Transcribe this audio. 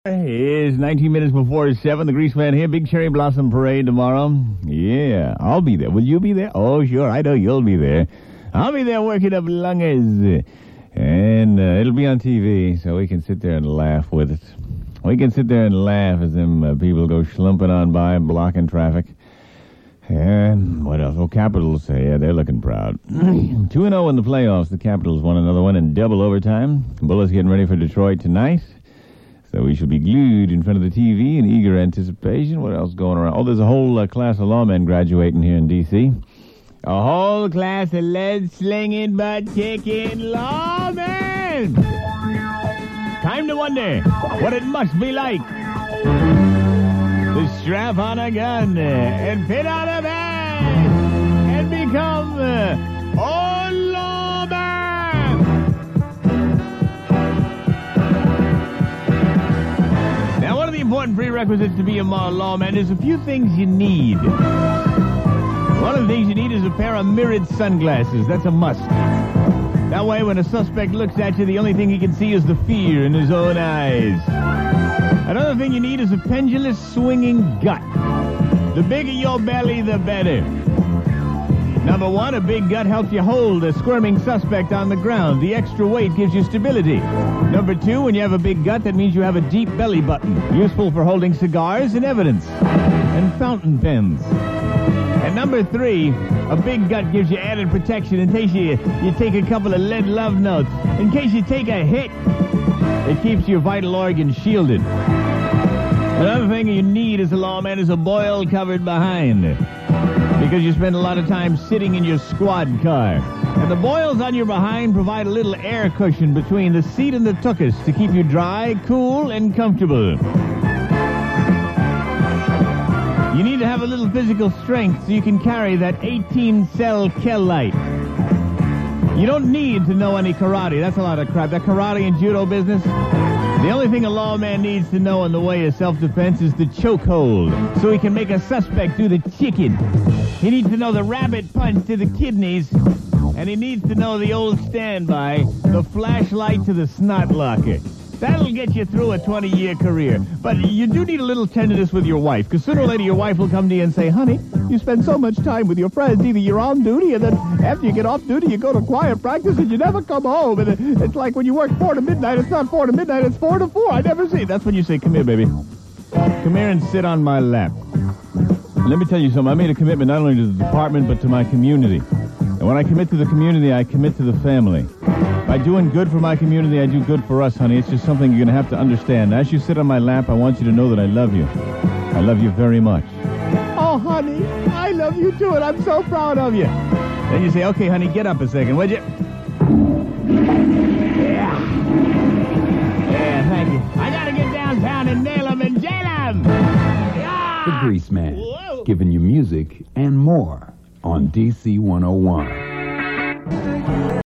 It's 19 minutes before 7. The Greaseman here. Big Cherry Blossom Parade tomorrow. Yeah, I'll be there. Will you be there? Oh, sure. I know you'll be there. I'll be there working up lunges. And it'll be on TV, so we can sit there and laugh with it. We can sit there and laugh as them people go schlumping on by, blocking traffic. And what else? Oh, Capitals, yeah, they're looking proud. 2-0 in the playoffs. The Capitals won another one in double overtime. Bullets getting ready for Detroit tonight. So we should be glued in front of the TV in eager anticipation. What else going around? Oh, there's a whole class of lawmen graduating here in D.C. A whole class of lead-slinging, butt-kicking lawmen! Time to wonder what it must be like to strap on a gun and pin on a bag and become a lawman! Important prerequisites to be a lawman. There's a few things you need. One of the things you need is a pair of mirrored sunglasses. That's a must. That way, when a suspect looks at you, the only thing he can see is the fear in his own eyes. Another thing you need is a pendulous swinging gut. The bigger your belly, the better. Number one, a big gut helps you hold a squirming suspect on the ground. The extra weight gives you stability. Number two, when you have a big gut, that means you have a deep belly button, useful for holding cigars and evidence, and fountain pens. And number three, a big gut gives you added protection in case you take a couple of lead love notes. In case you take a hit, it keeps your vital organs shielded. Another thing you need as a lawman is a boil covered behind, because you spend a lot of time sitting in your squad car. And the boils on your behind provide a little air cushion between the seat and the tuchus to keep you dry, cool, and comfortable. You need to have a little physical strength so you can carry that 18-cell Kel-Lite. You don't need to know any karate. That's a lot of crap. That karate and judo business, the only thing a lawman needs to know in the way of self-defense is the chokehold, so he can make a suspect do the chicken. He needs to know the rabbit punch to the kidneys, and he needs to know the old standby, the flashlight to the snot locker. That'll get you through a 20-year career. But you do need a little tenderness with your wife, because sooner or later your wife will come to you and say, honey, you spend so much time with your friends. Either you're on duty, and then after you get off duty, you go to choir practice, and you never come home. And it's like when you work 4 to midnight, it's not 4 to midnight, it's 4 to 4. I never see it. That's when you say, come here, baby. Come here and sit on my lap. Let me tell you something. I made a commitment not only to the department, but to my community. And when I commit to the community, I commit to the family. By doing good for my community, I do good for us, honey. It's just something you're going to have to understand. As you sit on my lap, I want you to know that I love you. I love you very much. Oh, honey, I love you too, and I'm so proud of you. Then you say, okay, honey, get up a second, would you? Yeah. Yeah, thank you. I got to get downtown and nail him and jail him. Yeah. The Greaseman, giving you music and more on DC 101.